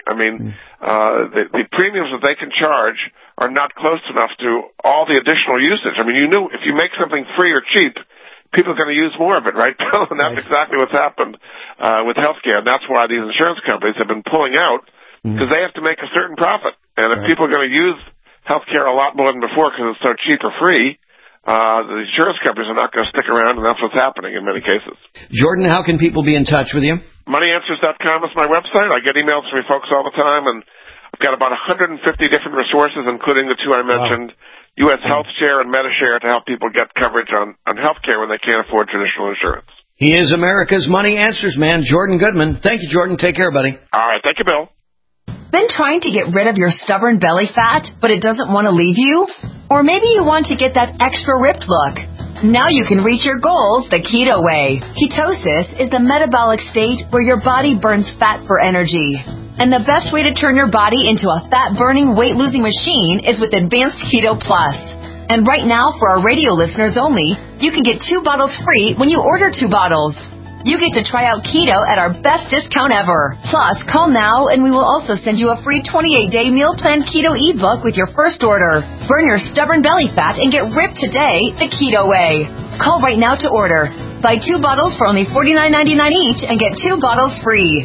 The premiums that they can charge are not close enough to all the additional usage. If you make something free or cheap, people are going to use more of it, right, Bill? And that's exactly what's happened with healthcare. And that's why these insurance companies have been pulling out, because they have to make a certain profit. And if people are going to use healthcare a lot more than before because it's so cheap or free, the insurance companies are not going to stick around, and that's what's happening in many cases. Jordan, how can people be in touch with you? MoneyAnswers.com is my website. I get emails from you folks all the time, and I've got about 150 different resources, including the two I mentioned, U.S. Health Share and MediShare, to help people get coverage on health care when they can't afford traditional insurance. He is America's Money Answers man, Jordan Goodman. Thank you, Jordan. Take care, buddy. All right. Thank you, Bill. Been trying to get rid of your stubborn belly fat, but it doesn't want to leave you? Or maybe you want to get that extra ripped look. Now you can reach your goals the keto way. Ketosis is the metabolic state where your body burns fat for energy. And the best way to turn your body into a fat-burning, weight-losing machine is with Advanced Keto Plus. And right now, for our radio listeners only, you can get 2 bottles free when you order 2 bottles. You get to try out keto at our best discount ever. Plus, call now and we will also send you a free 28-day meal plan keto ebook with your first order. Burn your stubborn belly fat and get ripped today the keto way. Call right now to order. Buy 2 bottles for only $49.99 each and get 2 bottles free.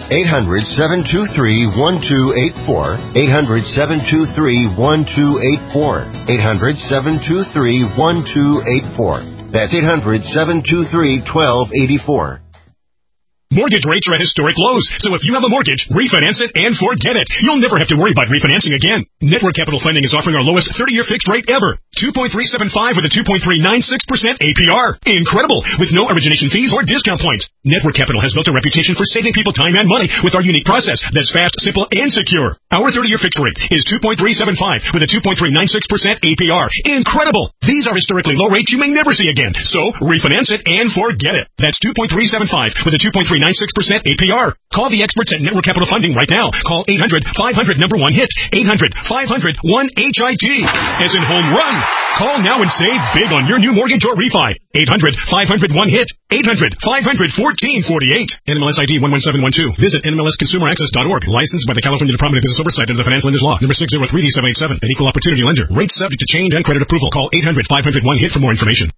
800-723-1284. 800-723-1284. 800-723-1284. That's 800-723-1284. Mortgage rates are at historic lows, so if you have a mortgage, refinance it and forget it. You'll never have to worry about refinancing again. Network Capital Funding is offering our lowest 30-year fixed rate ever. 2.375 with a 2.396% APR. Incredible, with no origination fees or discount points. Network Capital has built a reputation for saving people time and money with our unique process that's fast, simple, and secure. Our 30-year fixed rate is 2.375 with a 2.396% APR. Incredible! These are historically low rates you may never see again. So, refinance it and forget it. That's 2.375 with a 2.396% APR. Call the experts at Network Capital Funding right now. Call 800-500-1-HIT. 800-500-1-HIT. As in home run. Call now and save big on your new mortgage or refi. 800-500-1HIT. 800-500-1448. NMLS ID 11712. Visit NMLSConsumerAccess.org. Licensed by the California Department of Business Oversight under the Finance Lenders Law. Number 603D787. An equal opportunity lender. Rates subject to change and credit approval. Call 800-500-1HIT for more information.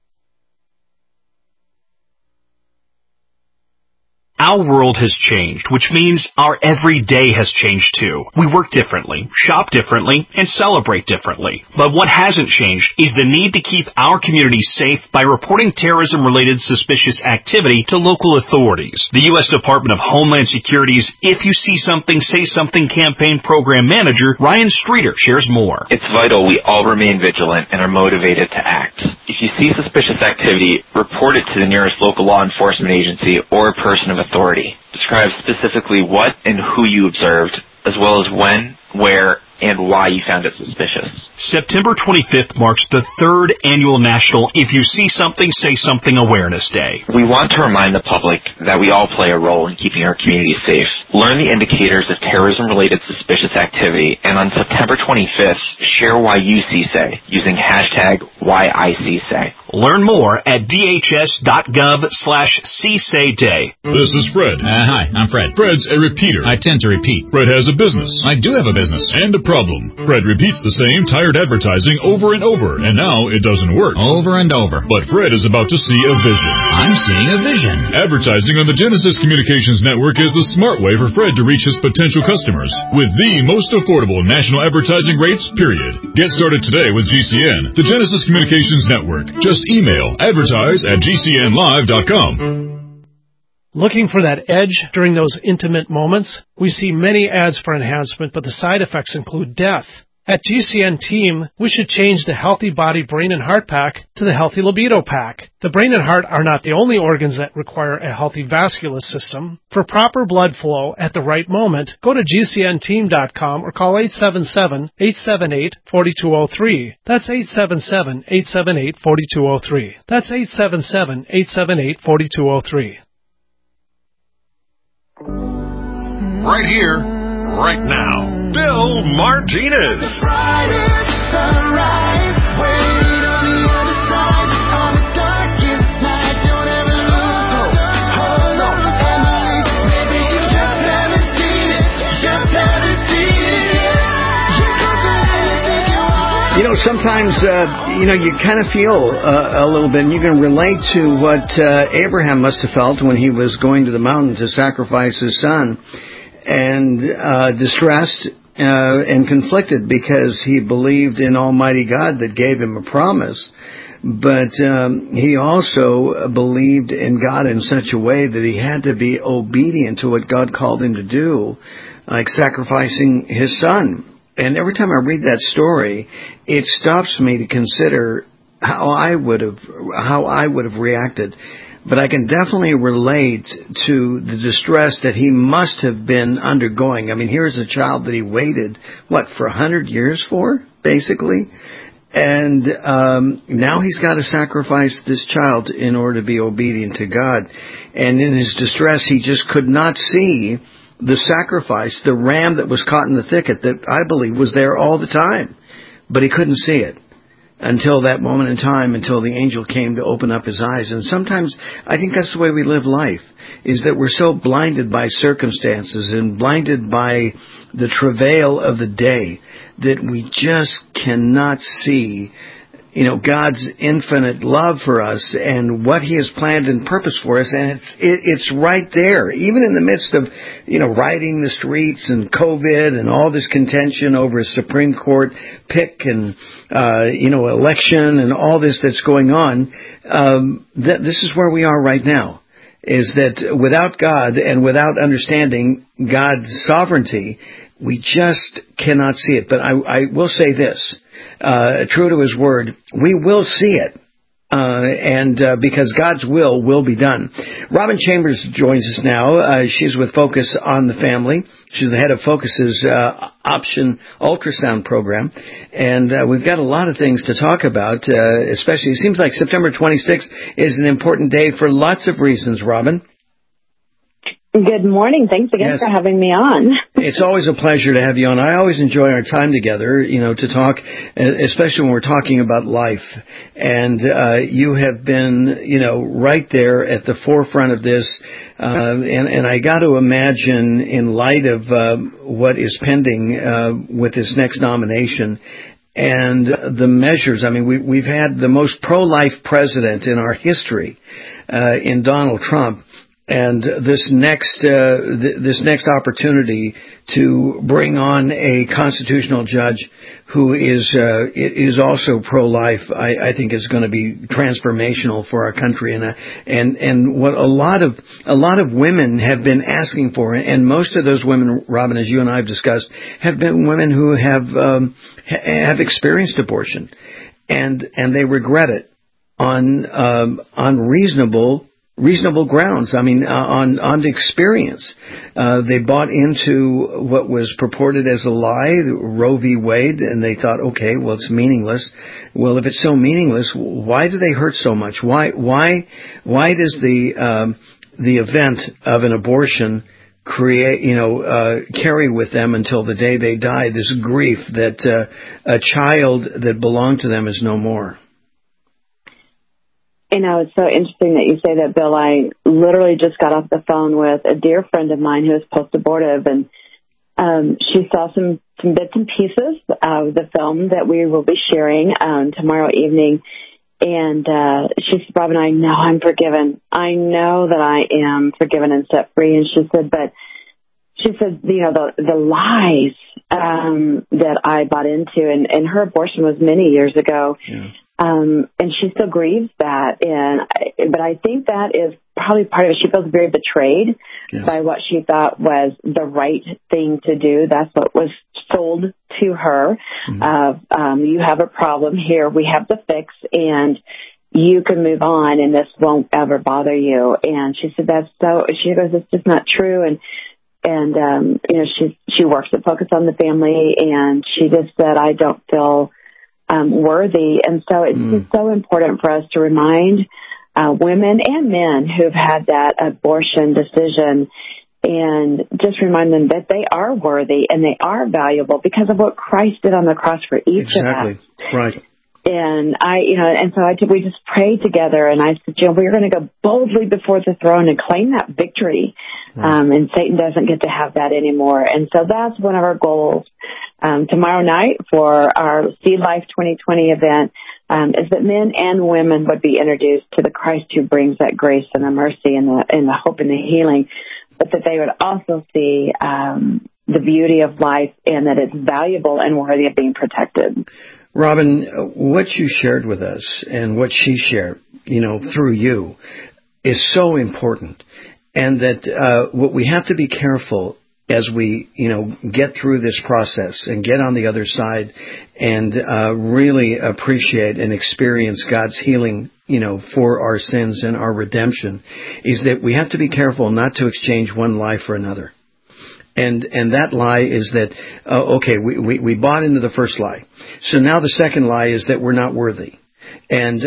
Our world has changed, which means our everyday has changed too. We work differently, shop differently, and celebrate differently. But what hasn't changed is the need to keep our communities safe by reporting terrorism-related suspicious activity to local authorities. The U.S. Department of Homeland Security's If You See Something, Say Something campaign program manager, Ryan Streeter, shares more. It's vital we all remain vigilant and are motivated to act. If you see suspicious activity, report it to the nearest local law enforcement agency or person of authority. Describe specifically what and who you observed, as well as when, where, and why you found it suspicious. September 25th marks the 3rd annual National If You See Something, Say Something Awareness Day. We want to remind the public that we all play a role in keeping our community safe. Learn the indicators of terrorism-related suspicious activity, and on September 25th, share why you see say using hashtag #WhyISeeSay. Learn more at dhs.gov/CSayDay. This is Fred. Hi, I'm Fred. Fred's a repeater. I tend to repeat. Fred has a business. I do have a business. And a problem. Fred repeats the same tired advertising over and over, and now it doesn't work. Over and over. But Fred is about to see a vision. I'm seeing a vision. Advertising on the Genesis Communications Network is the smart way for Fred to reach his potential customers with the most affordable national advertising rates, period. Get started today with GCN, the Genesis Communications Network. Just email advertise@gcnlive.com. Looking for that edge during those intimate moments? We see many ads for enhancement, but the side effects include death. At GCN Team, we should change the Healthy Body, Brain, and Heart Pack to the Healthy Libido Pack. The brain and heart are not the only organs that require a healthy vascular system. For proper blood flow at the right moment, go to GCNteam.com or call 877-878-4203. That's 877-878-4203. That's 877-878-4203. Right here, right now, Bill Martinez. You know, sometimes, you kind of feel a little bit, and you can relate to what Abraham must have felt when he was going to the mountain to sacrifice his son, and distressed and conflicted because he believed in Almighty God that gave him a promise. But he also believed in God in such a way that he had to be obedient to what God called him to do, like sacrificing his son. And every time I read that story, it stops me to consider how I would have reacted. But I can definitely relate to the distress that he must have been undergoing. I mean, here's a child that he waited, for 100 years for, basically? And now he's got to sacrifice this child in order to be obedient to God. And in his distress, he just could not see the sacrifice, the ram that was caught in the thicket that I believe was there all the time. But he couldn't see it until that moment in time, until the angel came to open up his eyes. And sometimes I think that's the way we live life, is that we're so blinded by circumstances and blinded by the travail of the day that we just cannot see God's infinite love for us and what He has planned and purpose for us, and it's right there, even in the midst of riding the streets and COVID and all this contention over a Supreme Court pick and election and all this that's going on. This is where we are right now. Is that without God and without understanding God's sovereignty, we just cannot see it. But I will say this. True to His word, we will see it, because God's will be done. Robin Chambers joins us now. She's with Focus on the Family. She's the head of Focus's Option Ultrasound program, and we've got a lot of things to talk about. Especially, it seems like September 26th is an important day for lots of reasons. Robin. Good morning. Thanks again for having me on. It's always a pleasure to have you on. I always enjoy our time together, to talk, especially when we're talking about life. And you have been, right there at the forefront of this. And I got to imagine, in light of what is pending with this next nomination, and the measures, we've had the most pro-life president in our history in Donald Trump. And this next opportunity to bring on a constitutional judge who is also pro-life, I think is going to be transformational for our country, and what a lot of women have been asking for, and most of those women, Robin, as you and I have discussed, have been women who have experienced abortion, and they regret it on reasonable grounds. On the experience. They bought into what was purported as a lie, Roe v. Wade, and they thought, okay, well, it's meaningless. Well, if it's so meaningless, why do they hurt so much? Why does the event of an abortion carry with them until the day they die this grief that a child that belonged to them is no more? It's so interesting that you say that, Bill. I literally just got off the phone with a dear friend of mine who is post-abortive, and she saw some bits and pieces of the film that we will be sharing tomorrow evening. And she said, Robin, I know I'm forgiven. I know that I am forgiven and set free. And she said, the lies that I bought into, and her abortion was many years ago. Yeah. And she still grieves that, but I think that is probably part of it. She feels very betrayed by what she thought was the right thing to do. That's what was sold to her. Mm-hmm. You have a problem here. We have the fix, and you can move on, and this won't ever bother you. And she said, she goes, it's just not true. And she works at Focus on the Family, and she just said, I don't feel worthy. And so it's just so important for us to remind women and men who've had that abortion decision, and just remind them that they are worthy and they are valuable because of what Christ did on the cross for each of us. Exactly. Right. And we just prayed together, and I said, we're going to go boldly before the throne and claim that victory. Right. And Satan doesn't get to have that anymore. And so that's one of our goals tomorrow night for our Seed Life 2020 event, is that men and women would be introduced to the Christ who brings that grace and the mercy and the hope and the healing, but that they would also see the beauty of life, and that it's valuable and worthy of being protected. Robin, what you shared with us and what she shared, through you, is so important. And that what we have to be careful as we, get through this process and get on the other side and really appreciate and experience God's healing, for our sins and our redemption, is that we have to be careful not to exchange one lie for another. And that lie is that, we bought into the first lie. So now the second lie is that we're not worthy. And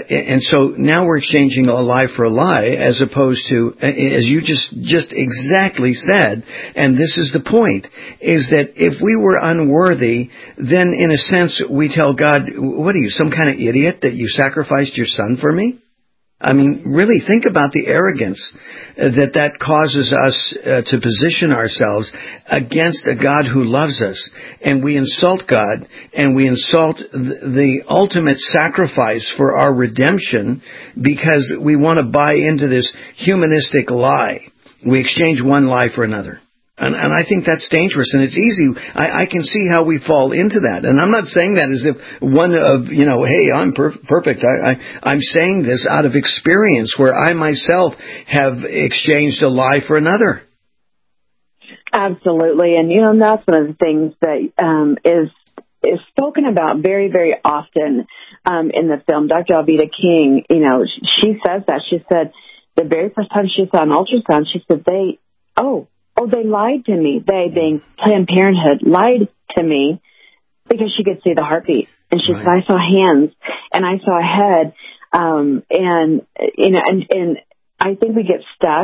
so now we're exchanging a lie for a lie, as opposed to, as you just exactly said, and this is the point, is that if we were unworthy, then in a sense we tell God, what are you, some kind of idiot that you sacrificed your son for me? Really think about the arrogance that causes us to position ourselves against a God who loves us. And we insult God, and we insult the ultimate sacrifice for our redemption because we want to buy into this humanistic lie. We exchange one lie for another. And I think that's dangerous, and it's easy. I can see how we fall into that. And I'm not saying that as if one of, hey, I'm perfect. I'm saying this out of experience where I myself have exchanged a lie for another. Absolutely. And, that's one of the things that is spoken about very, very often in the film. Dr. Alveda King, she says that. She said the very first time she saw an ultrasound, she said, they lied to me. They, being Planned Parenthood, lied to me because she could see the heartbeat. And she said, I saw hands and I saw a head. And I think we get stuck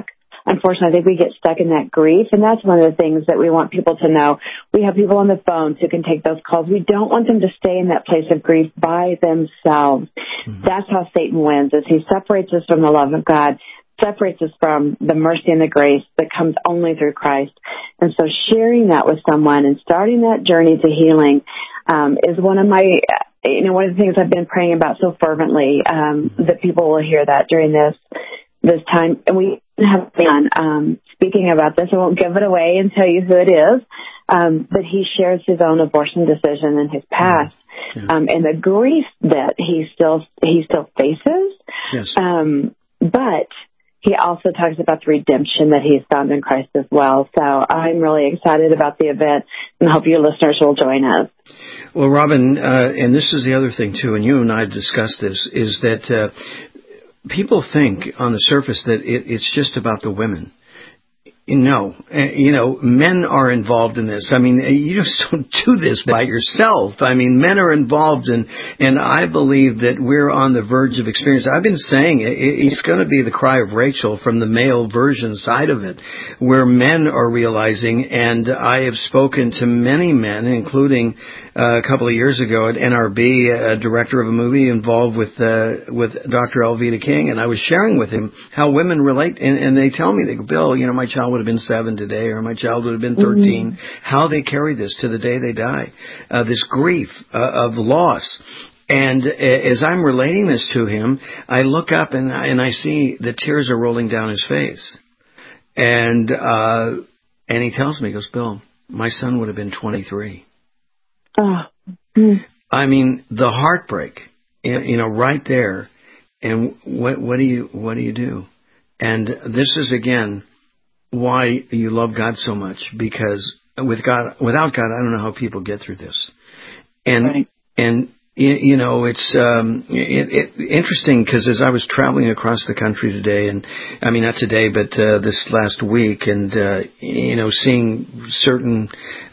unfortunately, I think we get stuck in that grief, and that's one of the things that we want people to know. We have people on the phones who can take those calls. We don't want them to stay in that place of grief by themselves. That's how Satan wins, is he separates us from the love of God, separates us from the mercy and the grace that comes only through Christ. And so sharing that with someone and starting that journey to healing is one of my, one of the things I've been praying about so fervently, that people will hear that during this time. And we have been speaking about this. I won't give it away and tell you who it is, but he shares his own abortion decision in his past, and the grief that he still faces. Yes. But he also talks about the redemption that he's found in Christ as well. So I'm really excited about the event and hope your listeners will join us. Well, Robin, and this is the other thing, too, and you and I discussed this, is that people think on the surface that it's just about the women. No, men are involved in this. I mean, you just don't do this by yourself. I mean, men are involved, and I believe that we're on the verge of experience. I've been saying it's going to be the cry of Rachel from the male version side of it, where men are realizing, and I have spoken to many men, including a couple of years ago at NRB, a director of a movie involved with Dr. Alveda King, and I was sharing with him how women relate, and they tell me, they go, Bill, my child would have been 7 today, or my child would have been 13, how they carry this to the day they die, this grief of loss. And as I'm relating this to him, I look up and I see the tears are rolling down his face. And he tells me, he goes, Bill, my son would have been 23. I mean, the heartbreak, right there. And what do you do? And this is, again, why you love God so much, because without God, I don't know how people get through this. And it's interesting, because as I was traveling across the country today, and I mean not today, but this last week, and seeing certain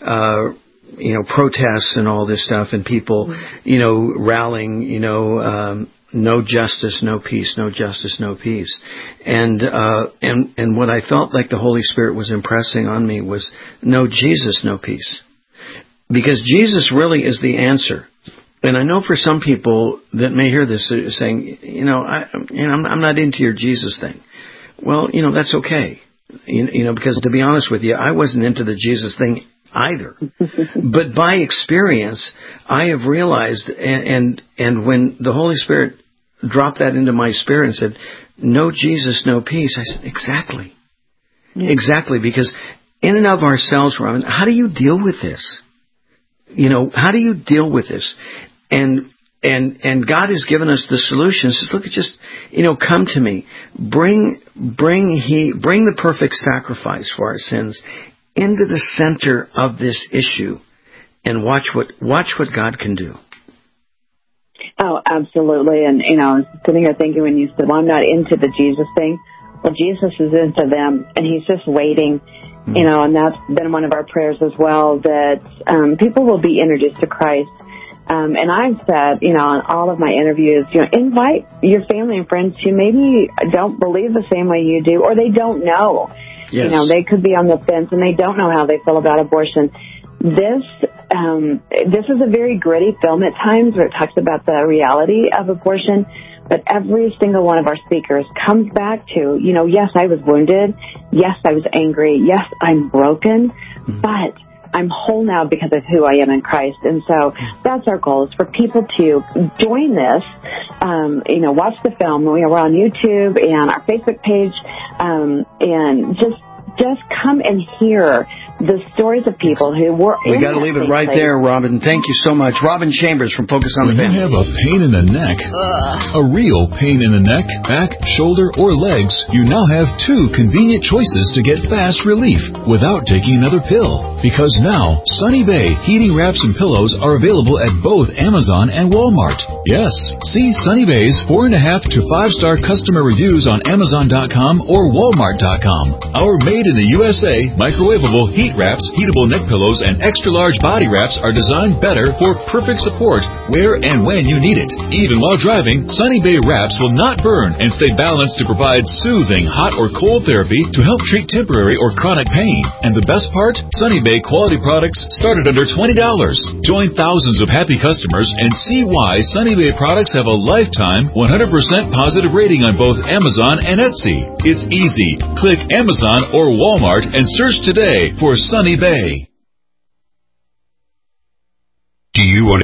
protests and all this stuff, and people rallying, no justice, no peace, no justice, no peace. And what I felt like the Holy Spirit was impressing on me was no Jesus, no peace. Because Jesus really is the answer. And I know for some people that may hear this saying, I'm not into your Jesus thing. Well, that's okay. Because to be honest with you, I wasn't into the Jesus thing either. But by experience, I have realized, and when the Holy Spirit dropped that into my spirit and said, no Jesus, no peace, I said, exactly. Yeah. Exactly, because in and of ourselves, Robin, how do you deal with this? How do you deal with this? And God has given us the solution. He says, look, just, come to me. Bring the perfect sacrifice for our sins into the center of this issue, and watch what God can do. Oh, absolutely. And, I was sitting here thinking when you said, well, I'm not into the Jesus thing. Well, Jesus is into them, and he's just waiting, and that's been one of our prayers as well, that people will be introduced to Christ. And I've said, on all of my interviews, invite your family and friends who maybe don't believe the same way you do, or they don't know. Yes. They could be on the fence and they don't know how they feel about abortion. This is a very gritty film at times, where it talks about the reality of abortion, but every single one of our speakers comes back to, yes, I was wounded. Yes, I was angry. Yes, I'm broken, but I'm whole now because of who I am in Christ. And so that's our goal, is for people to join this, watch the film. We're on YouTube and our Facebook page, and just come and hear the stories of people who were We got to leave it right there, Robin. Thank you so much. Robin Chambers from Focus on the Family. When you have a pain in the neck, a real pain in the neck, back, shoulder, or legs, you now have 2 convenient choices to get fast relief without taking another pill. Because now, Sunny Bay heating wraps and pillows are available at both Amazon and Walmart. Yes, see Sunny Bay's 4.5 to 5-star customer reviews on Amazon.com or Walmart.com. Our made Made in the USA, microwavable heat wraps, heatable neck pillows, and extra-large body wraps are designed better for perfect support where and when you need it. Even while driving, Sunny Bay wraps will not burn and stay balanced to provide soothing hot or cold therapy to help treat temporary or chronic pain. And the best part? Sunny Bay quality products start at under $20. Join thousands of happy customers and see why Sunny Bay products have a lifetime 100% positive rating on both Amazon and Etsy. It's easy. Click Amazon or Walmart and search today for Sunny Bay. Do you want